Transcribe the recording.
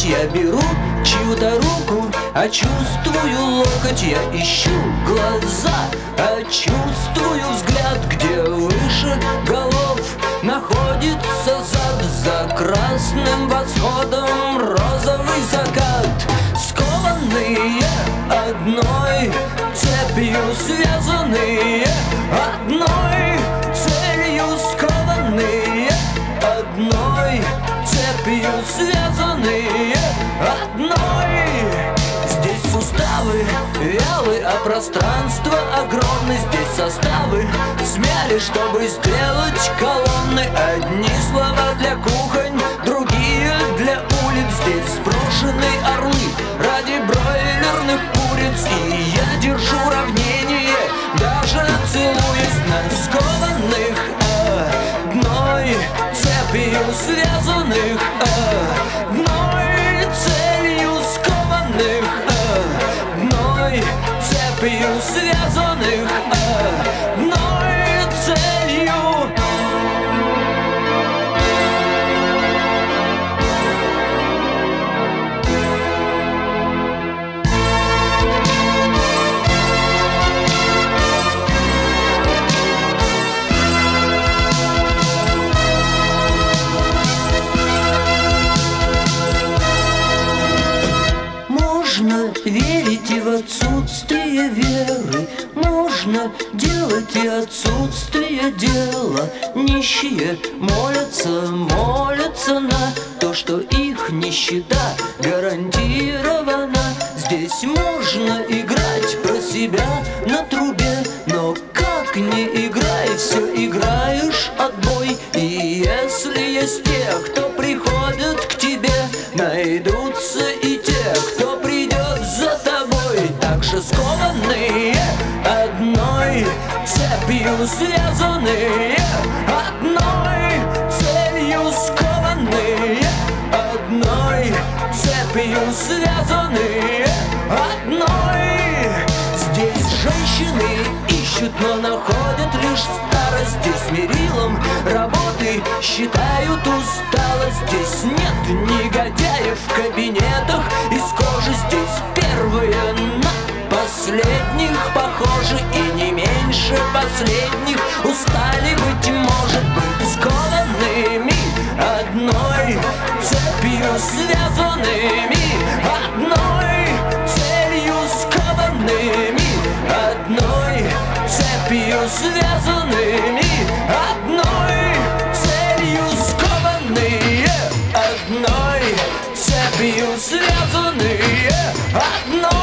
локоть, я беру чью-то руку, а чувствую локоть. Я ищу глаза, а чувствую взгляд. Где выше голов находится зад, за красным восходом розовый закат. Скованные одной цепью, связанные одной целью. Скованные одной цепью, связанные одной. Здесь суставы вялы, а пространство огромно. Здесь составы смяли, чтобы сделать колонны. Одни слова для кухонь, другие для улиц. Здесь сброшены орлы ради бройлерных куриц. И я держу равнение, даже целуясь на скованных одной цепью, связанных одной целью. Скованных одной цепью, связанных одной целью. Можно верить и в отсутствие веры, можно делать и отсутствие дела. Нищие молятся на то, что их нищета гарантирована. Здесь можно играть про себя на трубе, но как не играй, все играешь отбой. И если есть те, кто приходит к тебе, найдутся и те, кто придет за тобой. Так же скованные одной цепью, связанные одной целью. Скованные одной цепью, связанные одной. Здесь женщины ищут, но находят лишь старость. Здесь мерилом работы считают усталость. Здесь нет негодяев в кабинетах из кожи. Здесь первые на последних похожи, и не меньше последних устали, быть может, быть скованными одной цепью, связанными одной целью. Скованными одной цепью, связанными одной целью. Скованные одной цепью, связанные одной